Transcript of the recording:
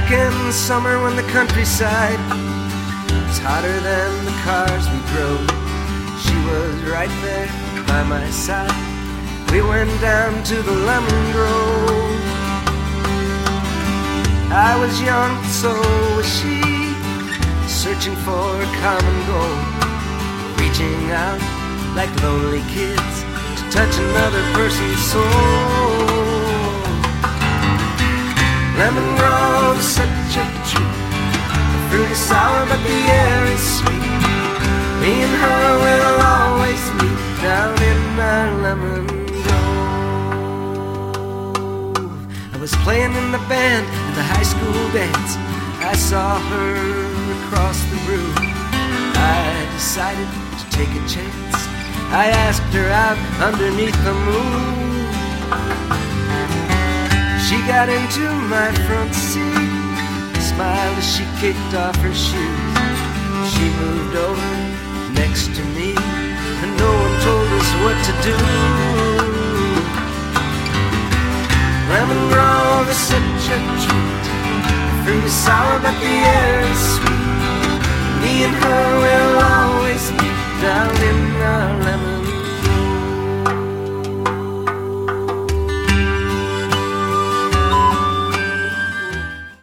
Back in the summer when the countryside was hotter than the cars we drove, she was right there by my side. We went down to the lemon grove. I was young, so was she, searching for a common goal, reaching out like lonely kids to touch another person's soul. Lemon grove is such a treat. The fruit is sour, but the air is sweet. Me and her will always meet down in our lemon grove. I was playing in the band at the high school dance. I saw her across the room. I decided to take a chance. I asked her out underneath the moon. She got into my front seat, smiled as she kicked off her shoes. She moved over next to me, and no one told us what to do. Lemon grove is such a treat. The fruit is sour, but the air is sweet. Me and her will always meet down in